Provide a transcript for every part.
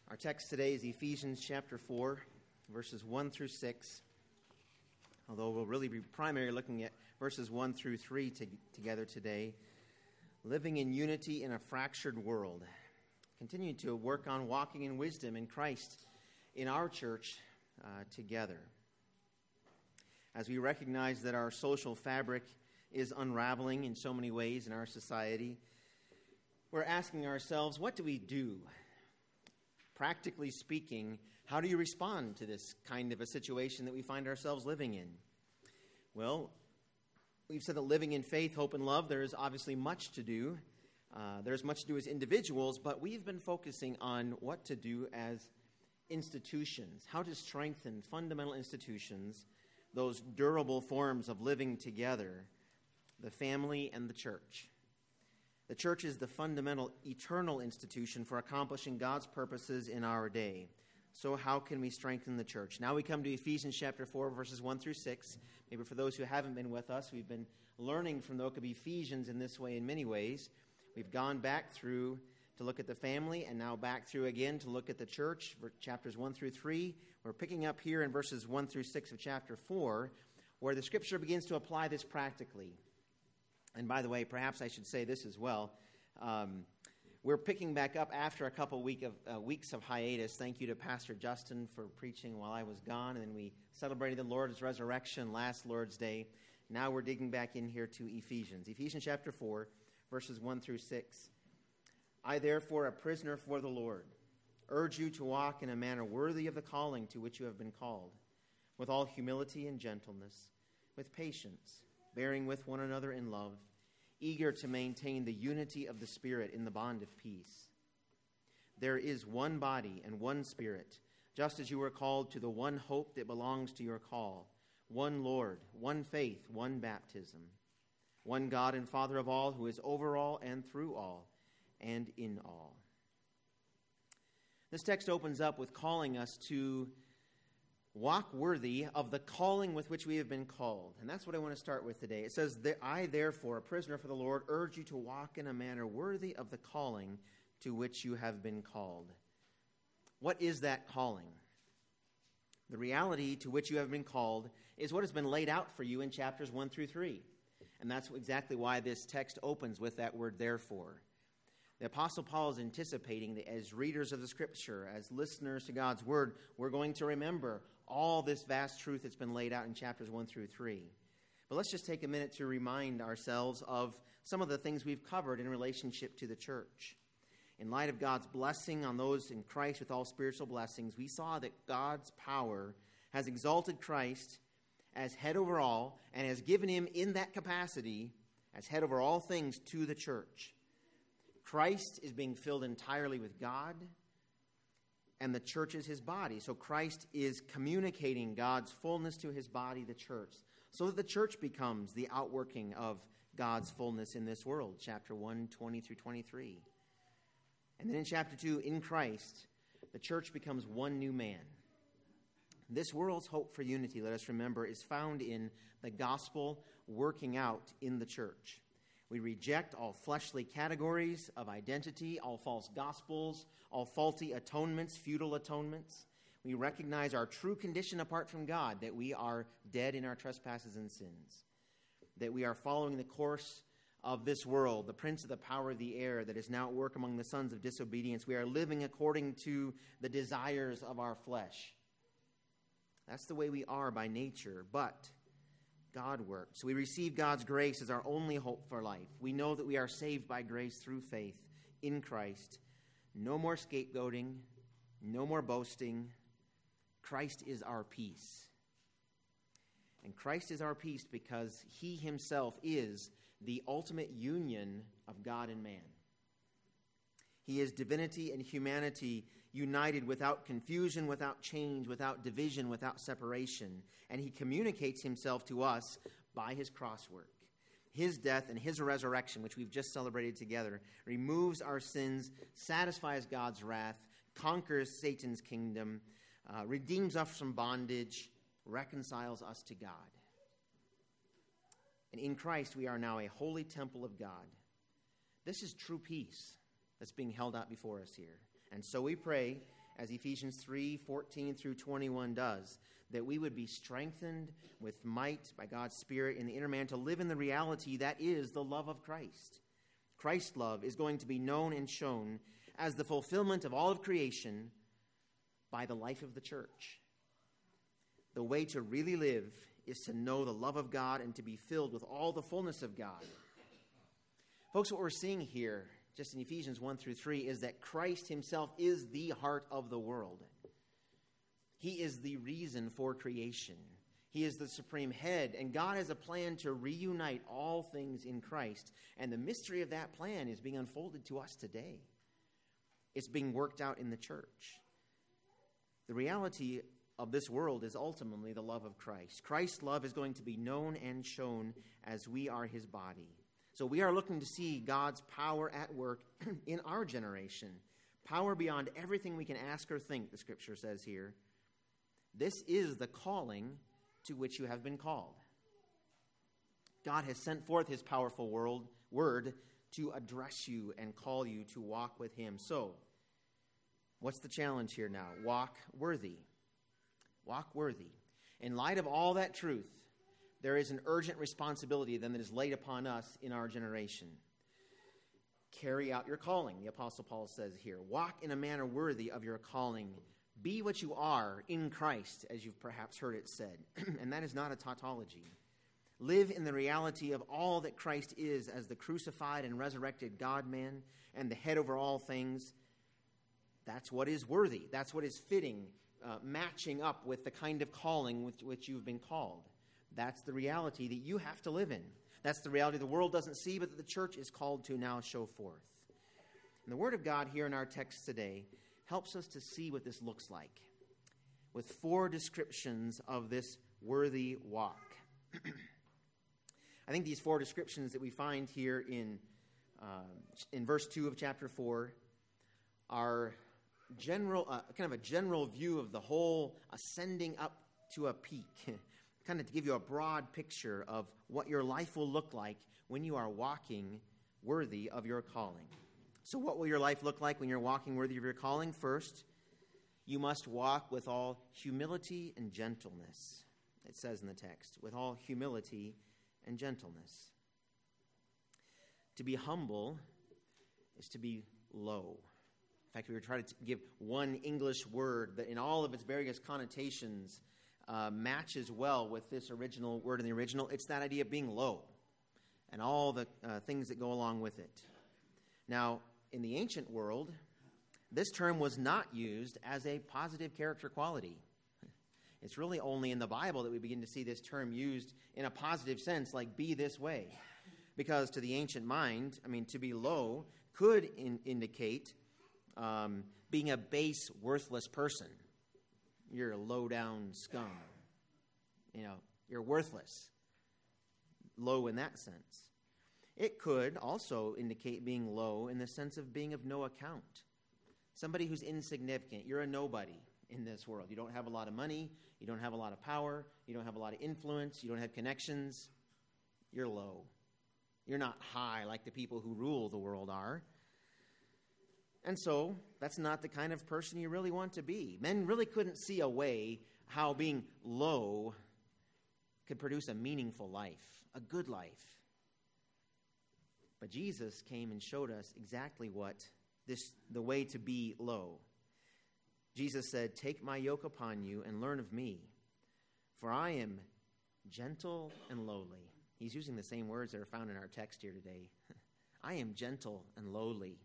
Our text today is Ephesians chapter 4, verses 1 through 6, although we'll really be primarily looking at verses 1 through 3 together today. Living in unity in a fractured world. Continue to work on walking in wisdom in Christ in our church together. As we recognize that our social fabric is unraveling in so many ways in our society, we're asking ourselves, what do we do? Practically speaking, how do you respond to this kind of a situation that we find ourselves living in? Well, we've said that living in faith, hope, and love, there is obviously much to do. There's much to do as individuals, but we've been focusing on what to do as institutions, how to strengthen fundamental institutions, those durable forms of living together, the family and the church. The church is the fundamental, eternal institution for accomplishing God's purposes in our day. So how can we strengthen the church? Now we come to Ephesians chapter 4, verses 1 through 6. Maybe for those who haven't been with us, we've been learning from the book of Ephesians in this way in many ways. We've gone back through to look at the family and now back through again to look at the church, chapters 1 through 3. We're picking up here in verses 1 through 6 of chapter 4, where the scripture begins to apply this practically. And by the way, perhaps I should say this as well. We're picking back up after a couple weeks of hiatus. Thank you to Pastor Justin for preaching while I was gone. And then we celebrated the Lord's resurrection last Lord's Day. Now we're digging back in here to Ephesians. Ephesians chapter 4, verses 1 through 6. I, therefore, a prisoner for the Lord, urge you to walk in a manner worthy of the calling to which you have been called, with all humility and gentleness, with patience, bearing with one another in love, eager to maintain the unity of the Spirit in the bond of peace. There is one body and one Spirit, just as you were called to the one hope that belongs to your call, one Lord, one faith, one baptism, one God and Father of all, who is over all and through all and in all. This text opens up with calling us to walk worthy of the calling with which we have been called. And that's what I want to start with today. It says, I, therefore, a prisoner for the Lord, urge you to walk in a manner worthy of the calling to which you have been called. What is that calling? The reality to which you have been called is what has been laid out for you in chapters 1 through 3. And that's exactly why this text opens with that word, therefore. The Apostle Paul is anticipating that as readers of the Scripture, as listeners to God's Word, we're going to remember all this vast truth that's been laid out in chapters 1 through 3. But let's just take a minute to remind ourselves of some of the things we've covered in relationship to the church. In light of God's blessing on those in Christ with all spiritual blessings, we saw that God's power has exalted Christ as head over all and has given him in that capacity as head over all things to the church. Christ is being filled entirely with God, and the church is his body. So Christ is communicating God's fullness to his body, the church, so that the church becomes the outworking of God's fullness in this world, chapter 1, 20 through 23. And then in chapter 2, in Christ, the church becomes one new man. This world's hope for unity, let us remember, is found in the gospel working out in the church. We reject all fleshly categories of identity, all false gospels, all faulty atonements, futile atonements. We recognize our true condition apart from God, that we are dead in our trespasses and sins, that we are following the course of this world, the prince of the power of the air that is now at work among the sons of disobedience. We are living according to the desires of our flesh. That's the way we are by nature, but God works. We receive God's grace as our only hope for life. We know that we are saved by grace through faith in Christ. No more scapegoating, no more boasting. Christ is our peace. And Christ is our peace because he himself is the ultimate union of God and man. He is divinity and humanity united without confusion, without change, without division, without separation. And he communicates himself to us by his cross work. His death and his resurrection, which we've just celebrated together, removes our sins, satisfies God's wrath, conquers Satan's kingdom, redeems us from bondage, reconciles us to God. And in Christ, we are now a holy temple of God. This is true peace that's being held out before us here. And so we pray as Ephesians 3:14 through 21 does, that we would be strengthened with might by God's Spirit in the inner man to live in the reality that is the love of Christ. Christ's love is going to be known and shown as the fulfillment of all of creation by the life of the church. The way to really live is to know the love of God and to be filled with all the fullness of God. Folks, what we're seeing here, just in Ephesians 1 through 3, is that Christ himself is the heart of the world. He is the reason for creation. He is the supreme head, and God has a plan to reunite all things in Christ, and the mystery of that plan is being unfolded to us today. It's being worked out in the church. The reality of this world is ultimately the love of Christ. Christ's love is going to be known and shown as we are his body. So we are looking to see God's power at work in our generation. Power beyond everything we can ask or think, the scripture says here. This is the calling to which you have been called. God has sent forth his powerful word to address you and call you to walk with him. So, what's the challenge here now? Walk worthy. Walk worthy. In light of all that truth, there is an urgent responsibility then that is laid upon us in our generation. Carry out your calling, the Apostle Paul says here. Walk in a manner worthy of your calling. Be what you are in Christ, as you've perhaps heard it said. And that is not a tautology. Live in the reality of all that Christ is as the crucified and resurrected God-man and the head over all things. That's what is worthy. That's what is fitting, matching up with the kind of calling with which you've been called. That's the reality that you have to live in. That's the reality the world doesn't see, but that the church is called to now show forth. And the Word of God here in our text today helps us to see what this looks like with 4 descriptions of this worthy walk. I think these 4 descriptions that we find here in verse 2 of chapter 4 are general, kind of a general view of the whole ascending up to a peak, kind of to give you a broad picture of what your life will look like when you are walking worthy of your calling. So what will your life look like when you're walking worthy of your calling? First, you must walk with all humility and gentleness. It says in the text, with all humility and gentleness. To be humble is to be low. In fact, we were trying to give one English word that in all of its various connotations matches well with this original word in the original. It's that idea of being low and all the things that go along with it. Now, in the ancient world, this term was not used as a positive character quality. It's really only in the Bible that we begin to see this term used in a positive sense, like be this way. Because to the ancient mind, to be low could indicate being a base, worthless person. You're a low-down scum. You're worthless. Low in that sense. It could also indicate being low in the sense of being of no account. Somebody who's insignificant. You're a nobody in this world. You don't have a lot of money. You don't have a lot of power. You don't have a lot of influence. You don't have connections. You're low. You're not high like the people who rule the world are. And so that's not the kind of person you really want to be. Men really couldn't see a way how being low could produce a meaningful life, a good life. But Jesus came and showed us exactly the way to be low. Jesus said, "Take my yoke upon you and learn of me, for I am gentle and lowly." He's using the same words that are found in our text here today. I am gentle and lowly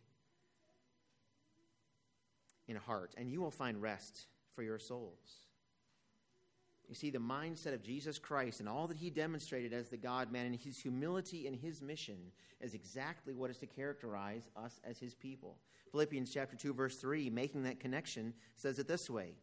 in heart, and you will find rest for your souls. You see, the mindset of Jesus Christ and all that he demonstrated as the God-man and his humility and his mission is exactly what is to characterize us as his people. Philippians chapter 2, verse 3, making that connection, says it this way.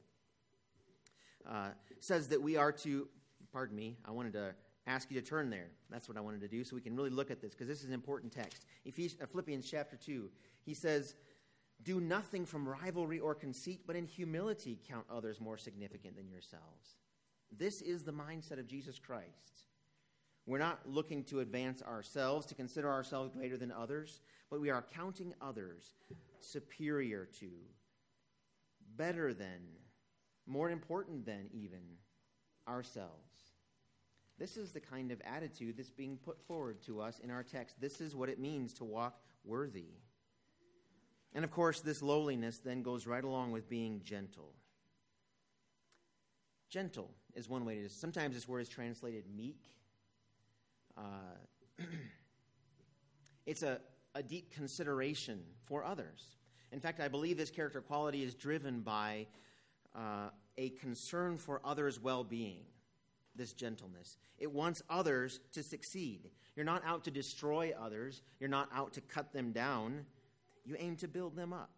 Says that we are to, I wanted to ask you to turn there. That's what I wanted to do so we can really look at this because this is an important text. Philippians chapter 2, he says, "Do nothing from rivalry or conceit, but in humility count others more significant than yourselves." This is the mindset of Jesus Christ. We're not looking to advance ourselves, to consider ourselves greater than others, but we are counting others superior to, better than, more important than even ourselves. This is the kind of attitude that's being put forward to us in our text. This is what it means to walk worthy. And of course, this lowliness then goes right along with being gentle. Gentle is one way to do it. Sometimes this word is translated meek. It's a deep consideration for others. In fact, I believe this character quality is driven by a concern for others' well-being, this gentleness. It wants others to succeed. You're not out to destroy others. You're not out to cut them down. You aim to build them up.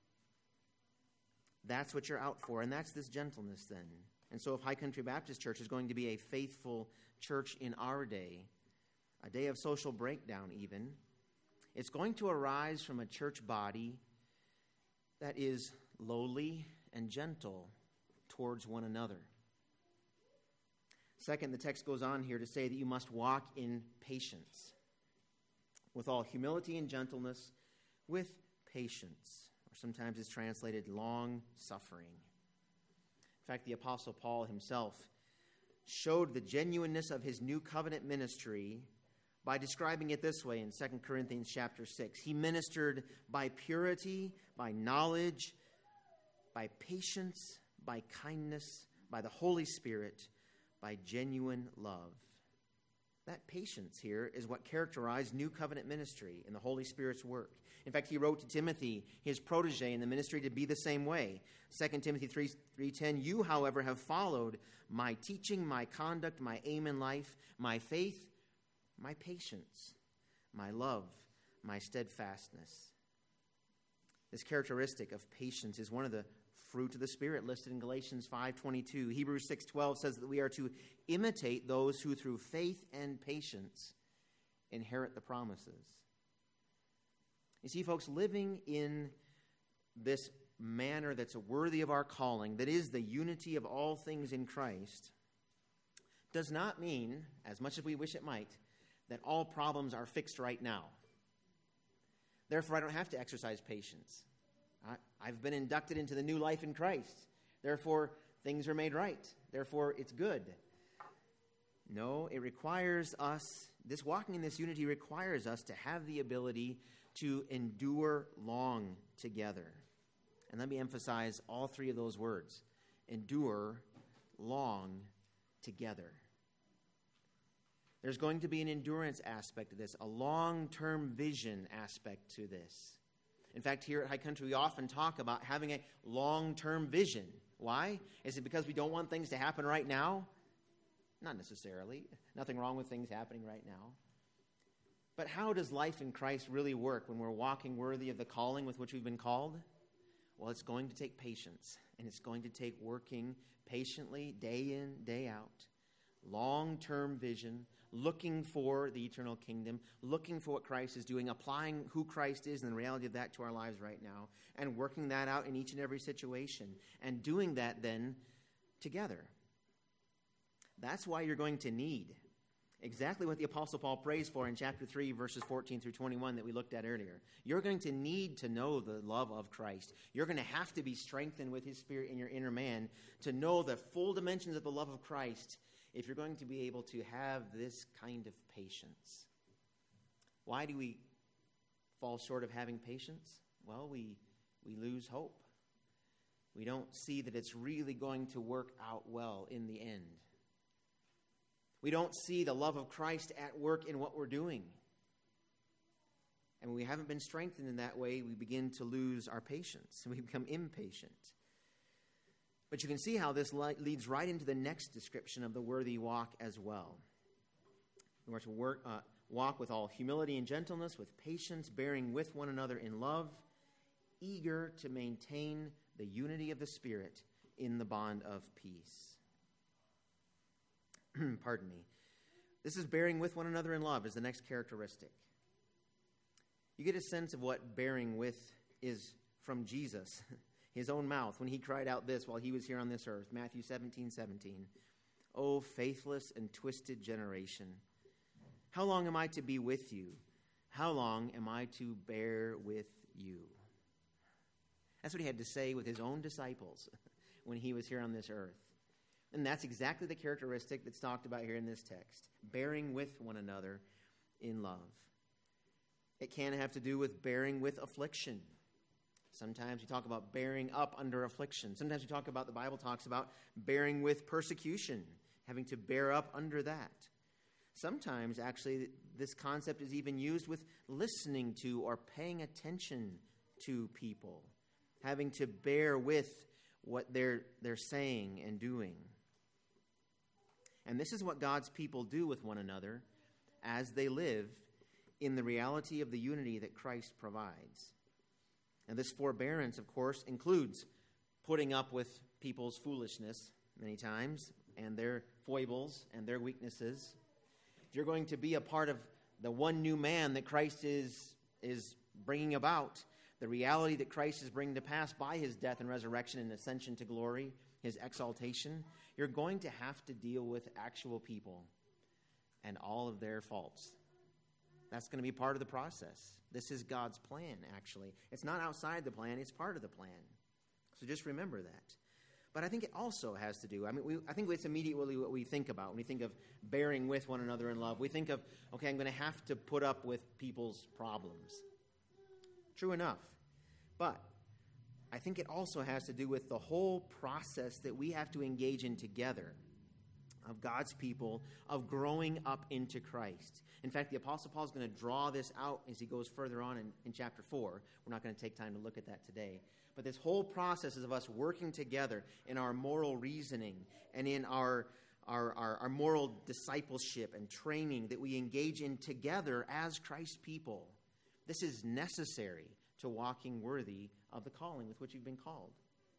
That's what you're out for, and that's this gentleness then. And so if High Country Baptist Church is going to be a faithful church in our day, a day of social breakdown even, it's going to arise from a church body that is lowly and gentle towards one another. Second, the text goes on here to say that you must walk in patience, with all humility and gentleness, with patience, or sometimes it's translated long suffering. In fact, the Apostle Paul himself showed the genuineness of his new covenant ministry by describing it this way in 2 Corinthians chapter 6. He ministered by purity, by knowledge, by patience, by kindness, by the Holy Spirit, by genuine love. That patience here is what characterized new covenant ministry in the Holy Spirit's work. In fact, he wrote to Timothy, his protege in the ministry, to be the same way. 2 Timothy 3:10, you, however, have followed my teaching, my conduct, my aim in life, my faith, my patience, my love, my steadfastness. This characteristic of patience is one of the fruit of the Spirit listed in Galatians 5:22. Hebrews 6:12 says that we are to imitate those who through faith and patience inherit the promises. You see, folks, living in this manner that's worthy of our calling, that is the unity of all things in Christ, does not mean, as much as we wish it might, that all problems are fixed right now. Therefore, I don't have to exercise patience. I've been inducted into the new life in Christ. Therefore, things are made right. Therefore, it's good. No, it requires us, this walking in this unity requires us to have the ability to endure long together. And let me emphasize all three of those words. Endure long together. There's going to be an endurance aspect to this, a long-term vision aspect to this. In fact, here at High Country, we often talk about having a long-term vision. Why? Is it because we don't want things to happen right now? Not necessarily. Nothing wrong with things happening right now. But how does life in Christ really work when we're walking worthy of the calling with which we've been called? Well, it's going to take patience, and it's going to take working patiently, day in, day out. Long-term vision, looking for the eternal kingdom, looking for what Christ is doing, applying who Christ is and the reality of that to our lives right now, and working that out in each and every situation, and doing that then together. That's why you're going to need exactly what the Apostle Paul prays for in chapter 3, verses 14 through 21 that we looked at earlier. You're going to need to know the love of Christ. You're going to have to be strengthened with his Spirit in your inner man to know the full dimensions of the love of Christ if you're going to be able to have this kind of patience. Why do we fall short of having patience? Well, we lose hope. We don't see that it's really going to work out well in the end. We don't see the love of Christ at work in what we're doing. And when we haven't been strengthened in that way, we begin to lose our patience, and we become impatient. But you can see how this leads right into the next description of the worthy walk as well. We are to walk with all humility and gentleness, with patience, bearing with one another in love, eager to maintain the unity of the Spirit in the bond of peace. Pardon me. This is bearing with one another in love is the next characteristic. You get a sense of what bearing with is from Jesus, his own mouth, when he cried out this while he was here on this earth. Matthew 17:17. O faithless and twisted generation, how long am I to be with you? How long am I to bear with you? That's what he had to say with his own disciples when he was here on this earth. And that's exactly the characteristic that's talked about here in this text, bearing with one another in love. It can have to do with bearing with affliction. Sometimes we talk about bearing up under affliction. Sometimes the Bible talks about bearing with persecution, having to bear up under that. Sometimes, actually, this concept is even used with listening to or paying attention to people, having to bear with what they're saying and doing. And this is what God's people do with one another as they live in the reality of the unity that Christ provides. And this forbearance, of course, includes putting up with people's foolishness many times and their foibles and their weaknesses. If you're going to be a part of the one new man that Christ is bringing about, the reality that Christ is bringing to pass by his death and resurrection and ascension to glory, his exaltation, you're going to have to deal with actual people and all of their faults. That's going to be part of the process. This is God's plan, actually. It's not outside the plan, it's part of the plan. So just remember that. But I think it also has to do, I think it's immediately what we think about when we think of bearing with one another in love. We think of, okay, I'm going to have to put up with people's problems. True enough. But I think it also has to do with the whole process that we have to engage in together of God's people, of growing up into Christ. In fact, the Apostle Paul is going to draw this out as he goes further on in chapter 4. We're not going to take time to look at that today. But this whole process is of us working together in our moral reasoning and in our moral discipleship and training that we engage in together as Christ's people. This is necessary to walking worthy of the calling with which you've been called.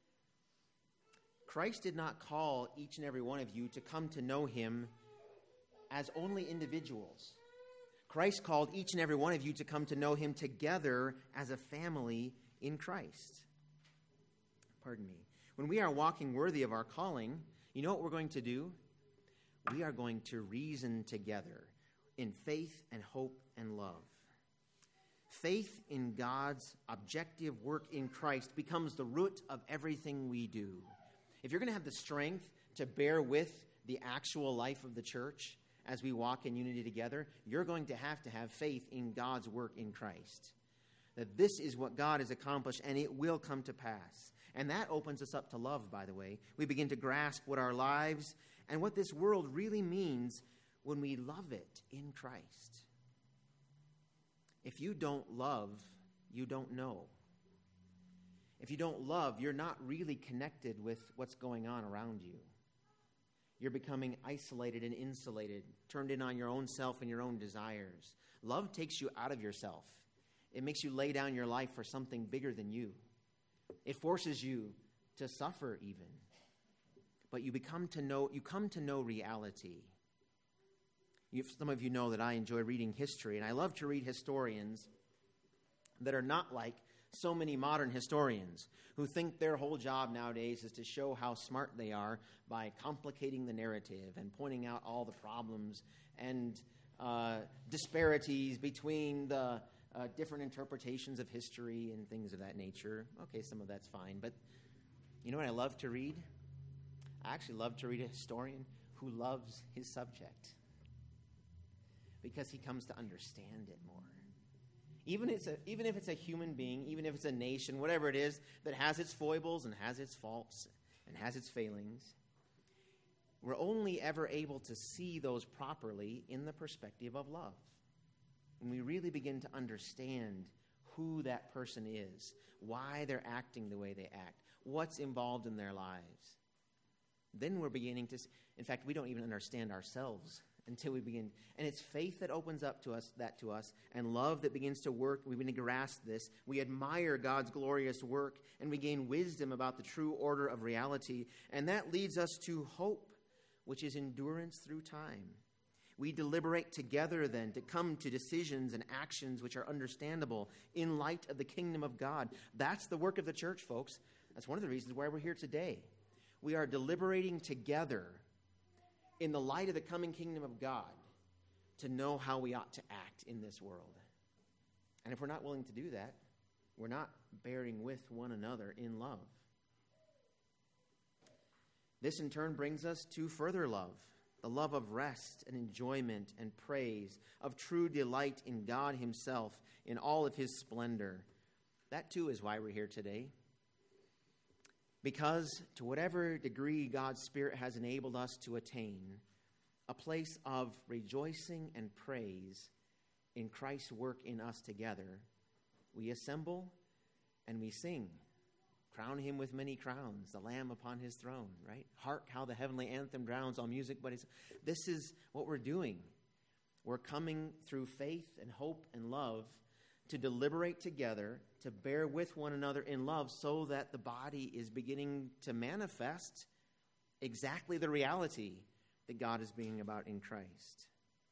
Christ did not call each and every one of you to come to know him as only individuals. Christ called each and every one of you to come to know him together as a family in Christ. Pardon me. When we are walking worthy of our calling, you know what we're going to do? We are going to reason together in faith and hope and love. Faith in God's objective work in Christ becomes the root of everything we do. If you're going to have the strength to bear with the actual life of the church as we walk in unity together, you're going to have faith in God's work in Christ. That this is what God has accomplished and it will come to pass. And that opens us up to love, by the way. We begin to grasp what our lives and what this world really means when we love it in Christ. If you don't love, you don't know. If you don't love, you're not really connected with what's going on around you. You're becoming isolated and insulated, turned in on your own self and your own desires. Love takes you out of yourself. It makes you lay down your life for something bigger than you. It forces you to suffer even. But you come to know reality. Some of you know that I enjoy reading history, and I love to read historians that are not like so many modern historians who think their whole job nowadays is to show how smart they are by complicating the narrative and pointing out all the problems and disparities between the different interpretations of history and things of that nature. Okay, some of that's fine, but you know what I love to read? I actually love to read a historian who loves his subject because he comes to understand it more. Even if it's a human being, even if it's a nation, whatever it is, that has its foibles and has its faults and has its failings, we're only ever able to see those properly in the perspective of love. When we really begin to understand who that person is, why they're acting the way they act, what's involved in their lives, then we're beginning to, in fact, we don't even understand ourselves until we begin. And it's faith that opens up to us, and love that begins to work. We begin to grasp this. We admire God's glorious work, and we gain wisdom about the true order of reality. And that leads us to hope, which is endurance through time. We deliberate together then to come to decisions and actions which are understandable in light of the kingdom of God. That's the work of the church, folks. That's one of the reasons why we're here today. We are deliberating together in the light of the coming kingdom of God to know how we ought to act in this world. And if we're not willing to do that, we're not bearing with one another in love. This in turn brings us to further love, the love of rest and enjoyment and praise, of true delight in God himself, in all of his splendor. That too is why we're here today. Because to whatever degree God's Spirit has enabled us to attain, a place of rejoicing and praise in Christ's work in us together, we assemble and we sing. Crown him with many crowns, the Lamb upon his throne, right? Hark how the heavenly anthem drowns all music, but this is what we're doing. We're coming through faith and hope and love to deliberate together, to bear with one another in love, so that the body is beginning to manifest exactly the reality that God is bringing about in Christ.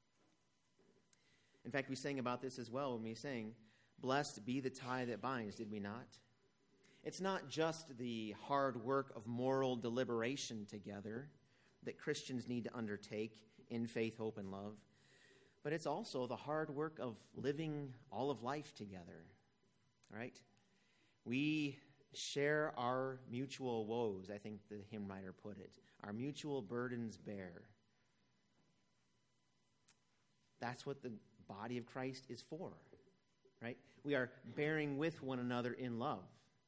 In fact, we sang about this as well when we sang, "Blessed be the tie that binds," did we not? It's not just the hard work of moral deliberation together that Christians need to undertake in faith, hope, and love, but it's also the hard work of living all of life together, right? We share our mutual woes, I think the hymn writer put it. Our mutual burdens bear. That's what the body of Christ is for, right? We are bearing with one another in love.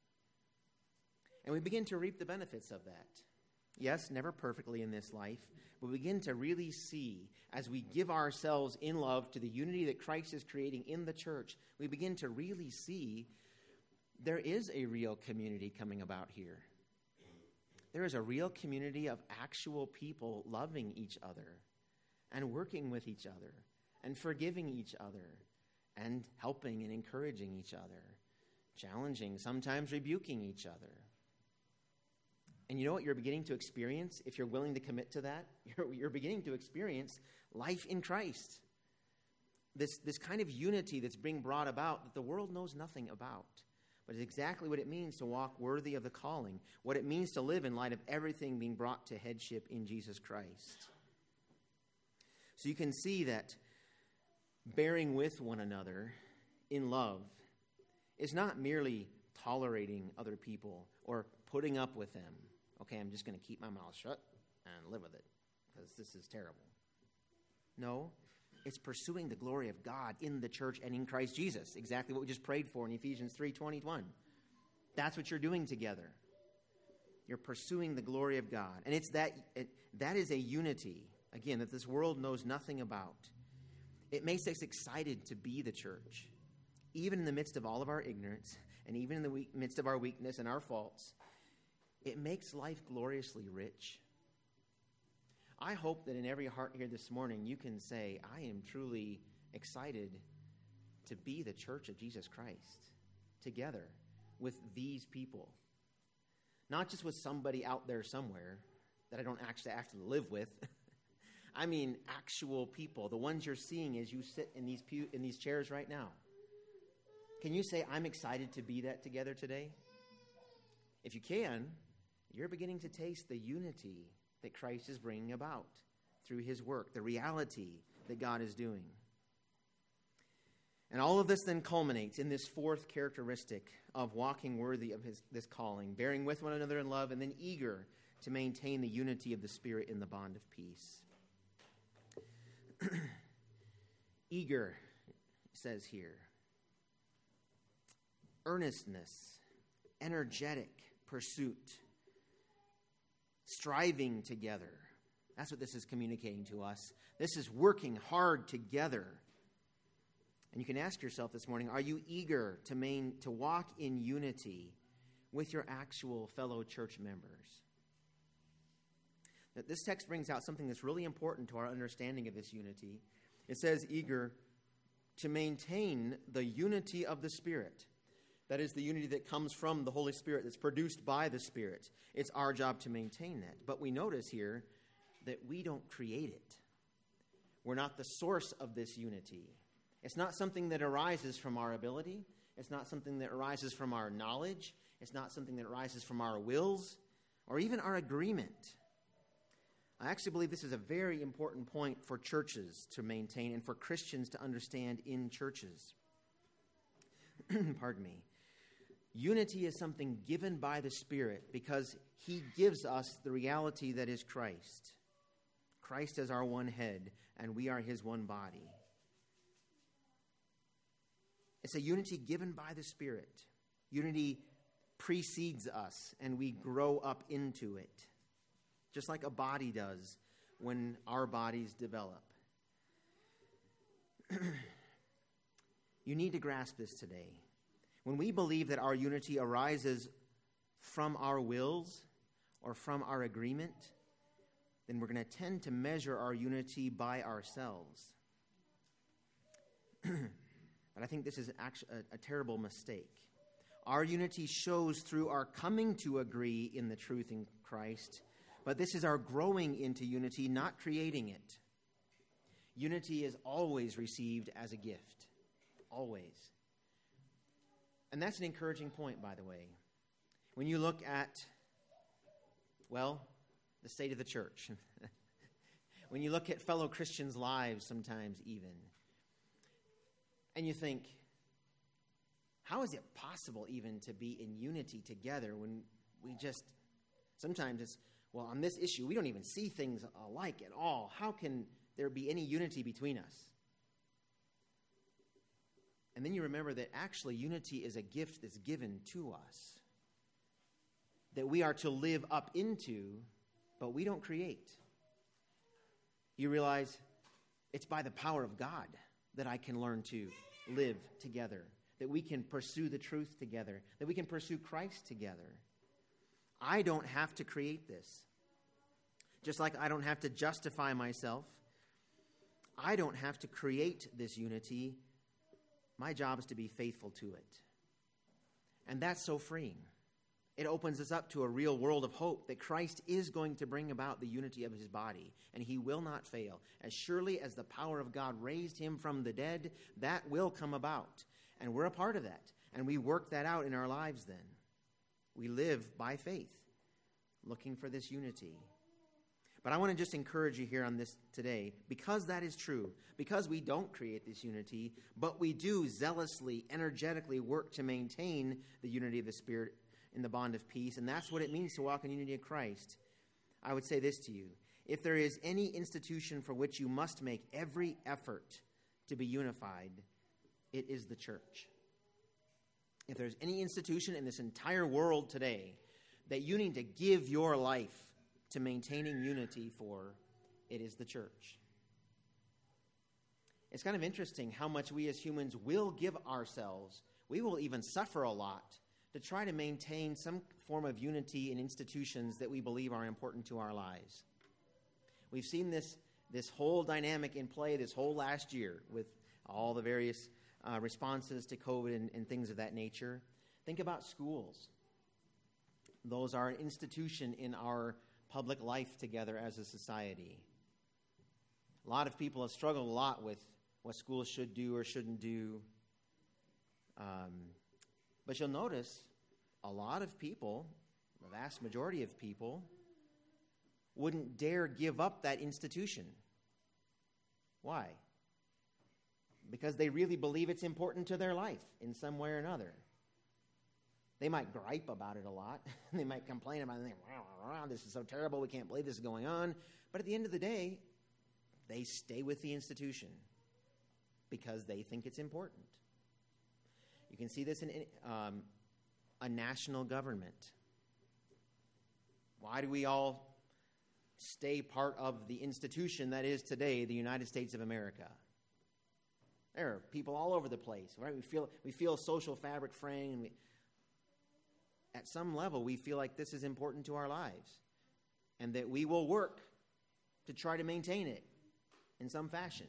And we begin to reap the benefits of that. Yes, never perfectly in this life, but we begin to really see, as we give ourselves in love to the unity that Christ is creating in the church, we begin to really see there is a real community coming about here. There is a real community of actual people loving each other and working with each other and forgiving each other and helping and encouraging each other, challenging, sometimes rebuking each other. And you know what you're beginning to experience, if you're willing to commit to that? You're beginning to experience life in Christ. This kind of unity that's being brought about that the world knows nothing about. But it's exactly what it means to walk worthy of the calling, what it means to live in light of everything being brought to headship in Jesus Christ. So you can see that bearing with one another in love is not merely tolerating other people or putting up with them. Okay, I'm just going to keep my mouth shut and live with it because this is terrible. No, it's pursuing the glory of God in the church and in Christ Jesus. Exactly what we just prayed for in Ephesians 3:21. That's what you're doing together. You're pursuing the glory of God. And it's that is a unity, again, that this world knows nothing about. It makes us excited to be the church, even in the midst of all of our ignorance and even in the midst of our weakness and our faults. It makes life gloriously rich. I hope that in every heart here this morning you can say, I am truly excited to be the church of Jesus Christ together with these people. Not just with somebody out there somewhere that I don't actually have to live with. I mean actual people, the ones you're seeing as you sit in these chairs right now. Can you say, I'm excited to be that together today? If you can, you're beginning to taste the unity that Christ is bringing about through his work, the reality that God is doing. And all of this then culminates in this fourth characteristic of walking worthy of this calling, bearing with one another in love, and then eager to maintain the unity of the Spirit in the bond of peace. Eager, it says here. Earnestness, energetic pursuit, striving together. That's what this is communicating to us. This is working hard together. And you can ask yourself this morning, are you eager to walk in unity with your actual fellow church members? That this text brings out something that's really important to our understanding of this unity. It says eager to maintain the unity of the Spirit. That is the unity that comes from the Holy Spirit, that's produced by the Spirit. It's our job to maintain that. But we notice here that we don't create it. We're not the source of this unity. It's not something that arises from our ability. It's not something that arises from our knowledge. It's not something that arises from our wills or even our agreement. I actually believe this is a very important point for churches to maintain and for Christians to understand in churches. Pardon me. Unity is something given by the Spirit because he gives us the reality that is Christ. Christ as our one head, and we are his one body. It's a unity given by the Spirit. Unity precedes us, and we grow up into it, just like a body does when our bodies develop. You need to grasp this today. When we believe that our unity arises from our wills or from our agreement, then we're going to tend to measure our unity by ourselves. But I think this is actually a terrible mistake. Our unity shows through our coming to agree in the truth in Christ, but this is our growing into unity, not creating it. Unity is always received as a gift. Always. And that's an encouraging point, by the way. When you look at, well, the state of the church, when you look at fellow Christians' lives sometimes even, and you think, how is it possible even to be in unity together when we just, sometimes it's, well, on this issue, we don't even see things alike at all. How can there be any unity between us? And then you remember that actually unity is a gift that's given to us, that we are to live up into, but we don't create. You realize it's by the power of God that I can learn to live together, that we can pursue the truth together, that we can pursue Christ together. I don't have to create this. Just like I don't have to justify myself, I don't have to create this unity. My job is to be faithful to it. And that's so freeing. It opens us up to a real world of hope that Christ is going to bring about the unity of his body, and he will not fail. As surely as the power of God raised him from the dead, that will come about. And we're a part of that. And we work that out in our lives then. We live by faith, looking for this unity. But I want to just encourage you here on this today, because that is true, because we don't create this unity, but we do zealously, energetically work to maintain the unity of the Spirit in the bond of peace, and that's what it means to walk in unity of Christ. I would say this to you: if there is any institution for which you must make every effort to be unified, it is the church. If there's any institution in this entire world today that you need to give your life to maintaining unity for, it is the church. It's kind of interesting how much we as humans will give ourselves. We will even suffer a lot to try to maintain some form of unity in institutions that we believe are important to our lives. We've seen this whole dynamic in play this whole last year with all the various responses to COVID and things of that nature. Think about schools. Those are an institution in our public life together as a society. A lot of people have struggled a lot with what schools should do or shouldn't do. But you'll notice a lot of people, the vast majority of people, wouldn't dare give up that institution. Why? Because they really believe it's important to their life in some way or another. They might gripe about it a lot. They might complain about it and think, wow, this is so terrible, we can't believe this is going on. But at the end of the day, they stay with the institution because they think it's important. You can see this in a national government. Why do we all stay part of the institution that is today the United States of America? There are people all over the place, right? We feel social fabric fraying, and at some level we feel like this is important to our lives, and that we will work to try to maintain it in some fashion.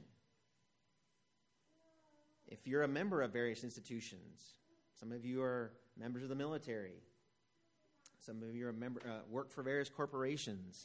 If you're a member of various institutions, some of you are members of the military, some of you are work for various corporations,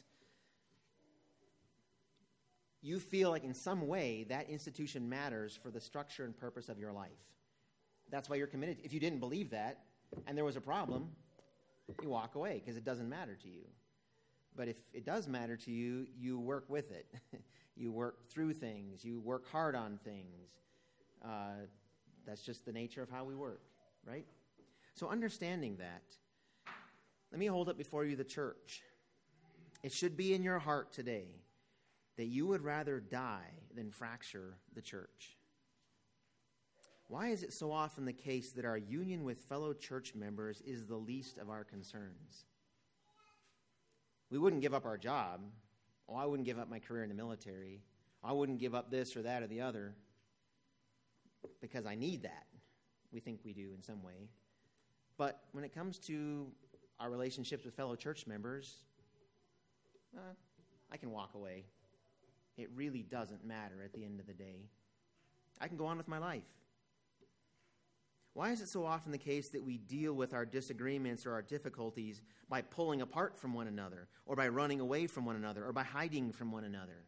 you feel like in some way that institution matters for the structure and purpose of your life. That's why you're committed. If you didn't believe that and there was a problem, you walk away because it doesn't matter to you. But if it does matter to you, you work with it. You work through things. You work hard on things. That's just the nature of how we work, right? So understanding that, let me hold up before you the church. It should be in your heart today that you would rather die than fracture the church. Why is it so often the case that our union with fellow church members is the least of our concerns? We wouldn't give up our job. Oh, I wouldn't give up my career in the military. I wouldn't give up this or that or the other because I need that. We think we do in some way. But when it comes to our relationships with fellow church members, I can walk away. It really doesn't matter at the end of the day. I can go on with my life. Why is it so often the case that we deal with our disagreements or our difficulties by pulling apart from one another, or by running away from one another, or by hiding from one another?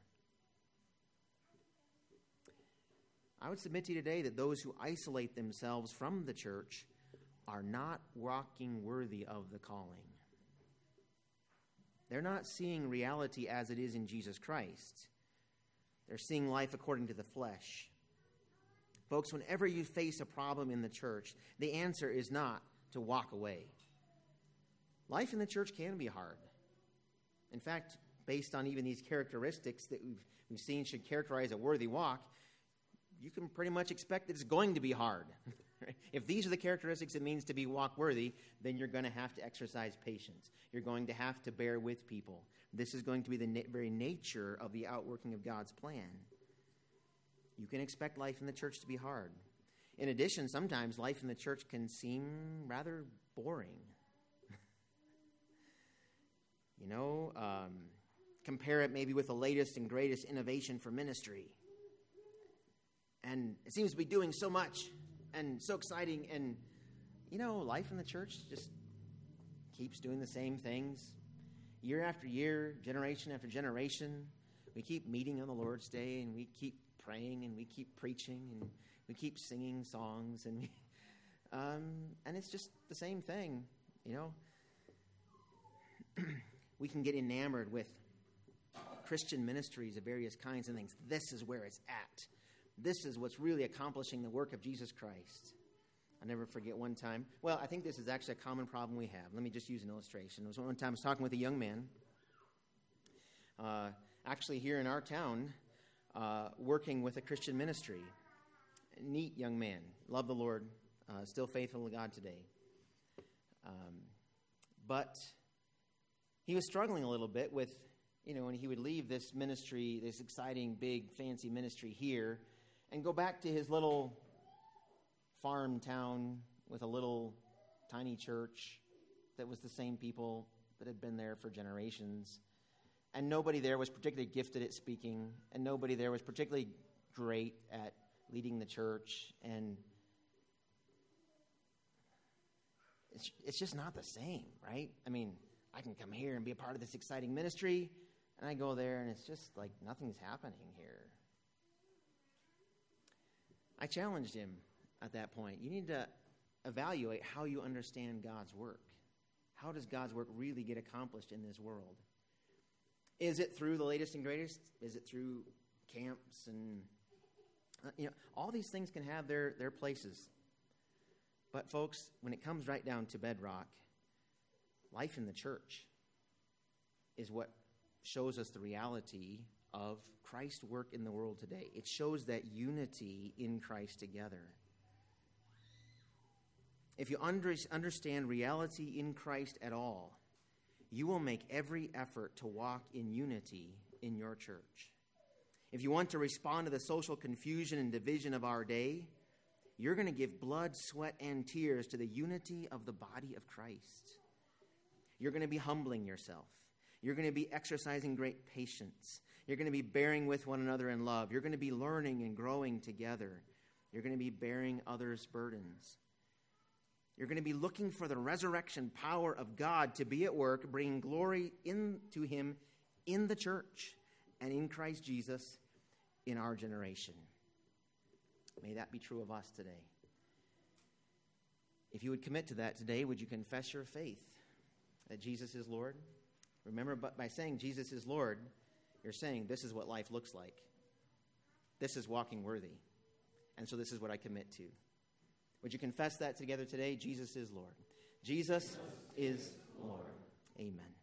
I would submit to you today that those who isolate themselves from the church are not walking worthy of the calling. They're not seeing reality as it is in Jesus Christ. They're seeing life according to the flesh. Folks, whenever you face a problem in the church, the answer is not to walk away. Life in the church can be hard. In fact, based on even these characteristics that we've seen should characterize a worthy walk, you can pretty much expect that it's going to be hard. If these are the characteristics it means to be walk worthy, then you're going to have to exercise patience. You're going to have to bear with people. This is going to be the very nature of the outworking of God's plan. You can expect life in the church to be hard. In addition, sometimes life in the church can seem rather boring. Compare it maybe with the latest and greatest innovation for ministry. And it seems to be doing so much and so exciting. And, life in the church just keeps doing the same things. Year after year, generation after generation, we keep meeting on the Lord's Day, and we keep praying, and we keep preaching, and we keep singing songs, and it's just the same thing, We can get enamored with Christian ministries of various kinds and things. This is where it's at. This is what's really accomplishing the work of Jesus Christ. I'll never forget one time. Well, I think this is actually a common problem we have. Let me just use an illustration. It was one time I was talking with a young man, actually here in our town, working with a Christian ministry. A neat young man. Love the Lord. Still faithful to God today. But he was struggling a little bit with, when he would leave this ministry, this exciting, big, fancy ministry here, and go back to his little farm town with a little tiny church that was the same people that had been there for generations. And nobody there was particularly gifted at speaking, and nobody there was particularly great at leading the church. And it's just not the same, right? I mean, I can come here and be a part of this exciting ministry, and I go there, and it's just like nothing's happening here. I challenged him at that point. You need to evaluate how you understand God's work. How does God's work really get accomplished in this world? Is it through the latest and greatest? Is it through camps? And all these things can have their places. But folks, when it comes right down to bedrock, life in the church is what shows us the reality of Christ's work in the world today. It shows that unity in Christ together. If you understand reality in Christ at all, you will make every effort to walk in unity in your church. If you want to respond to the social confusion and division of our day, you're going to give blood, sweat, and tears to the unity of the body of Christ. You're going to be humbling yourself. You're going to be exercising great patience. You're going to be bearing with one another in love. You're going to be learning and growing together. You're going to be bearing others' burdens. You're going to be looking for the resurrection power of God to be at work, bringing glory into Him in the church and in Christ Jesus in our generation. May that be true of us today. If you would commit to that today, would you confess your faith that Jesus is Lord? Remember, but by saying Jesus is Lord, you're saying this is what life looks like. This is walking worthy. And so this is what I commit to. Would you confess that together today? Jesus is Lord. Jesus is Lord. Amen.